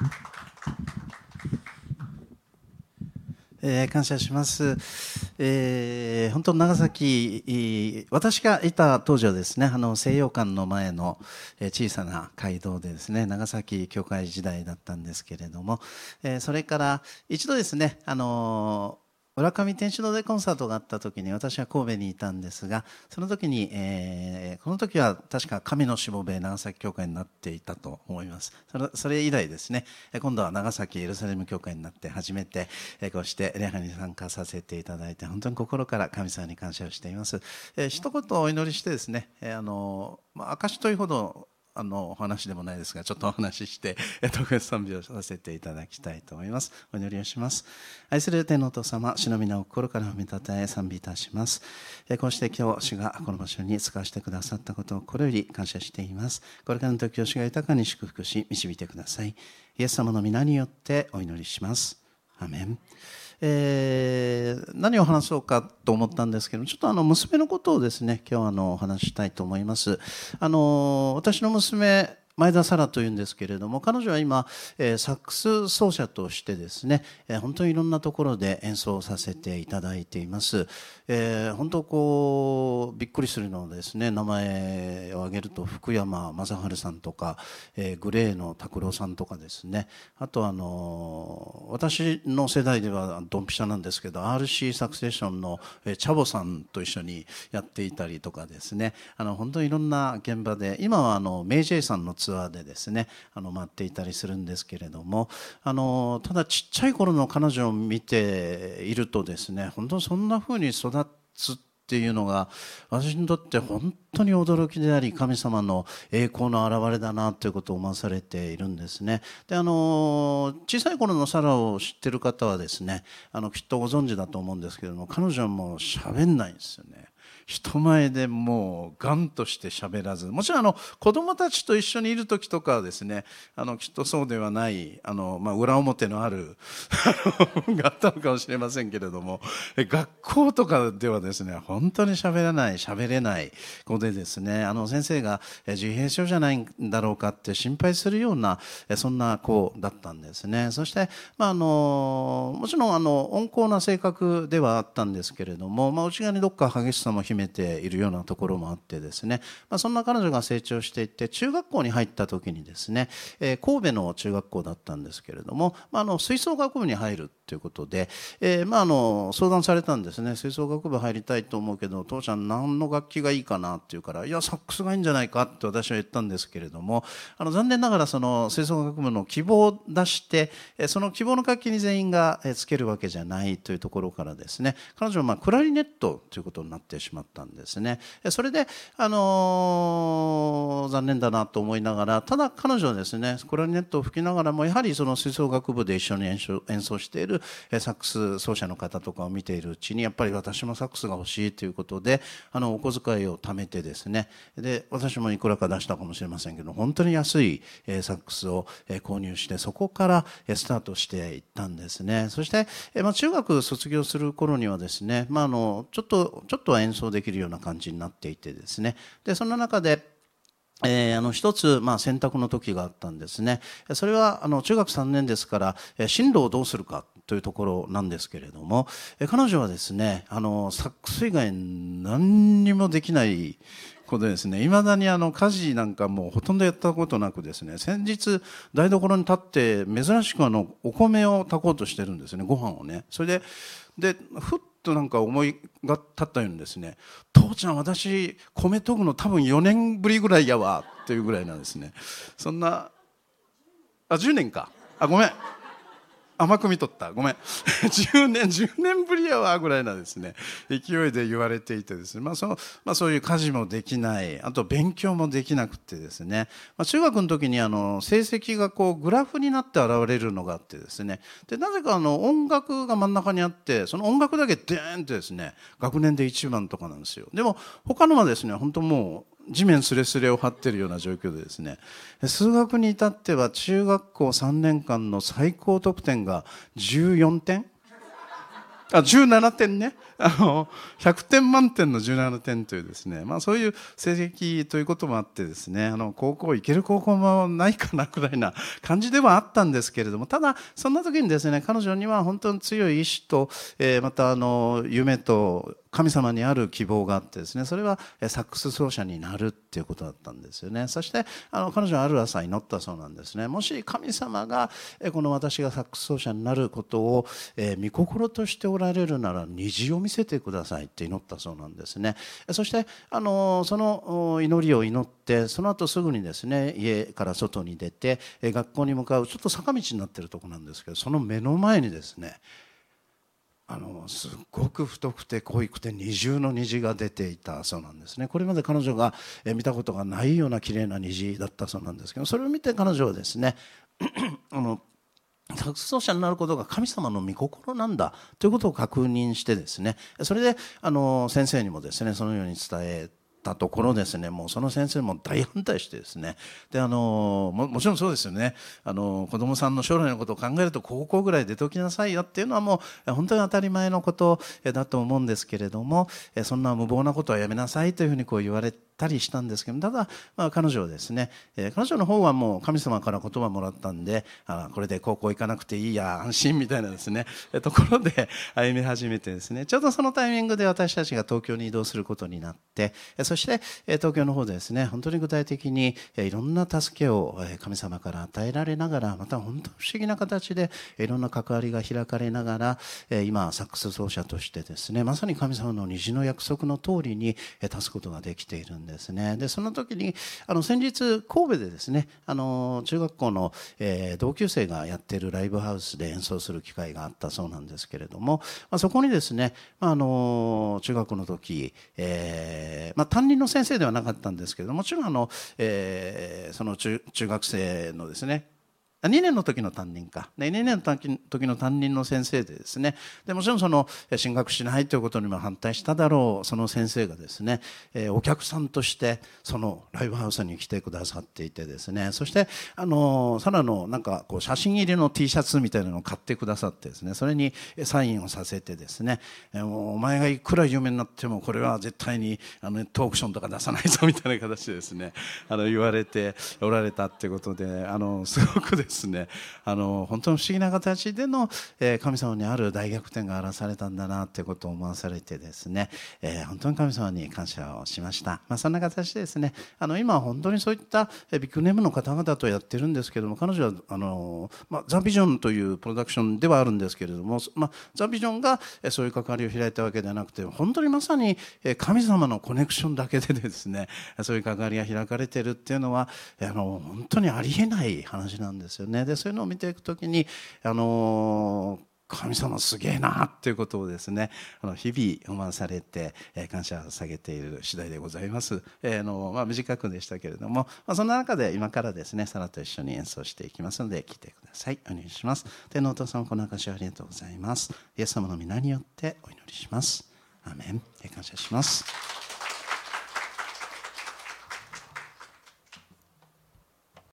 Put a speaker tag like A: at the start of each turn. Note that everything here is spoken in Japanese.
A: 感謝します。本当長崎、私がいた当時はですね、西洋館の前の小さな街道でですね、長崎教会時代だったんですけれども、それから一度ですね、浦上天主堂でコンサートがあった時に私は神戸にいたんですが、その時に、この時は確か神のしもべ長崎教会になっていたと思います。それ以来ですね、今度は長崎エルサレム教会になって初めてこうして礼拝に参加させていただいて、本当に心から神様に感謝をしています。一言お祈りしてですね、証というほどお話でもないですが、ちょっとお話しして特別賛美をさせていただきたいと思います。お祈りをします。愛する天のお父様、主の皆を心から褒めたたえ賛美いたします。こうして今日主がこの場所に使わせてくださったことを心より感謝しています。これからの時を主が豊かに祝福し導いてください。イエス様の皆によってお祈りします。アーメン。何を話そうかと思ったんですけど、ちょっと娘のことをですね、今日お話ししたいと思います。私の娘前田沙羅というんですけれども、彼女は今、サックス奏者としてですね、本当にいろんなところで演奏させていただいています。本当こうびっくりするのはですね、名前を挙げると福山雅治さんとか、グレーの拓郎さんとかですね、あと私の世代ではドンピシャなんですけど RC サクセッションのチャボさんと一緒にやっていたりとかですね、本当にいろんな現場で、今はメイジェイさんのツアーでですね回っていたりするんですけれども、ただちっちゃい頃の彼女を見ているとですね、本当にそんな風に育つっていうのが私にとって本当に驚きであり、神様の栄光の表れだなということを思わされているんですね。で小さい頃のサラを知ってる方はですね、きっとご存知だと思うんですけれども、彼女はもう喋んないんですよね。人前でもうガンとして喋らず、もちろん子供たちと一緒にいる時とかはですね、きっとそうではない裏表のあるがあったのかもしれませんけれども、学校とかではですね本当に喋れない子でですね、先生が自閉症じゃないんだろうかって心配するようなそんな子だったんですね。そして、もちろん温厚な性格ではあったんですけれども、内側にどっか激しさも秘めているようなところもあってですね、そんな彼女が成長していって中学校に入った時にですね、神戸の中学校だったんですけれども、吹奏楽部に入るということで、相談されたんですね。吹奏楽部入りたいと思うけど父ちゃん何の楽器がいいかなって言うから、いやサックスがいいんじゃないかって私は言ったんですけれども、残念ながらその吹奏楽部の希望を出して、その希望の楽器に全員がつけるわけじゃないというところからですね、彼女はクラリネットということになってしまったんですね。それで、残念だなと思いながら、ただ彼女はですねクラリネットを吹きながらもやはりその吹奏楽部で一緒に演奏しているサックス奏者の方とかを見ているうちに、やっぱり私もサックスが欲しいということでお小遣いを貯めてですね、で私もいくらか出したかもしれませんけど、本当に安いサックスを購入して、そこからスタートしていったんですね。そして中学卒業する頃にはですね、ちょっとは演奏できるような感じになっていてですね、でその中で一つ、選択の時があったんですね。それは中学3年ですから進路をどうするかというところなんですけれども、彼女はですねサックス以外何にもできない子でですね、いまだに家事なんかもうほとんどやったことなくですね、先日台所に立って珍しくお米を炊こうとしてるんですね、ご飯をね。それでふっとなんか思いが立ったようにですね、父ちゃん私米研ぐの多分4年ぶりぐらいやわっていうぐらいなんですね。そんな10年か、ごめん甘く見とった、ごめん10年ぶりやわぐらいなですね勢いで言われていてですね、そういう家事もできない、あと勉強もできなくてですね、中学の時に成績がこうグラフになって現れるのがあってですね、でなぜか音楽が真ん中にあって、その音楽だけデーンとですね学年で1番とかなんですよ。でも他のはですね本当もう地面すれすれを張っているような状況でですね、数学に至っては中学校3年間の最高得点が14点 17点ね。100点満点の17点というですね、そういう成績ということもあってですね、高校行ける高校もないかなくらいな感じではあったんですけれども、ただそんな時にですね、彼女には本当に強い意志と、また夢と神様にある希望があってですね、それはサックス奏者になるっていうことだったんですよね。そして彼女はある朝祈ったそうなんですね。もし神様がこの私がサックス奏者になることを御心としておられるなら虹を見せてくださいって祈ったそうなんですね。そしてその祈りを祈って、その後すぐにですね、家から外に出て学校に向かうちょっと坂道になっているところなんですけど、その目の前にですね、すごく太くて濃くて二重の虹が出ていたそうなんですね。これまで彼女が見たことがないような綺麗な虹だったそうなんですけど、それを見て彼女はですねサックス奏者になることが神様の御心なんだということを確認してですね、それで先生にもですねそのように伝えたところですね、もうその先生も大反対してですね、でもちろんそうですよね、子供さんの将来のことを考えると高校ぐらい出ておきなさいよっていうのはもう本当に当たり前のことだと思うんですけれども、そんな無謀なことはやめなさいというふうにこう言われたりしたんですけど、ただ、彼女はですね、彼女の方はもう神様から言葉もらったんで、これで高校行かなくていいや安心みたいなですねところで歩み始めてですね、ちょうどそのタイミングで私たちが東京に移動することになって、そして東京の方でですね、本当に具体的にいろんな助けを神様から与えられながら、また本当不思議な形でいろんな関わりが開かれながら、今サックス奏者としてですね、まさに神様の虹の約束の通りに立つことができているんですね。でその時に先日神戸でですね、中学校の同級生がやっているライブハウスで演奏する機会があったそうなんですけれども、そこにですね、中学の時、担任の先生ではなかったんですけれども、もちろんその中学生のですね2年の時の担任か、2年の時の担任の先生でですね、でもちろんその進学しないということにも反対しただろうその先生がですね、お客さんとしてそのライブハウスに来てくださっていてですね、そしてサラのなんかこう写真入りの T シャツみたいなのを買ってくださってですね、それにサインをさせてですね、お前がいくら有名になってもこれは絶対にネットオークションとか出さないぞみたいな形でですね言われておられたっていうことですごくですね本当に不思議な形での神様にある大逆転が表されたんだなということを思わされてですね、本当に神様に感謝をしました。そんな形でですね、今は本当にそういったビッグネームの方々とやってるんですけども、彼女はザ・ビジョンというプロダクションではあるんですけれども、ザ・ビジョンがそういう関わりを開いたわけではなくて、本当にまさに神様のコネクションだけでですねそういう関わりが開かれているっていうのは本当にありえない話なんですよね。でそういうのを見ていくときに神様すげえなっていうことをですね日々思わされて感謝を下げている次第でございます。短くでしたけれども、そんな中で今からですねサラと一緒に演奏していきますので聴いてください。お願いします。天のお父様、この証をありがとうございます。イエス様の皆によってお祈りします。アーメン。感謝します。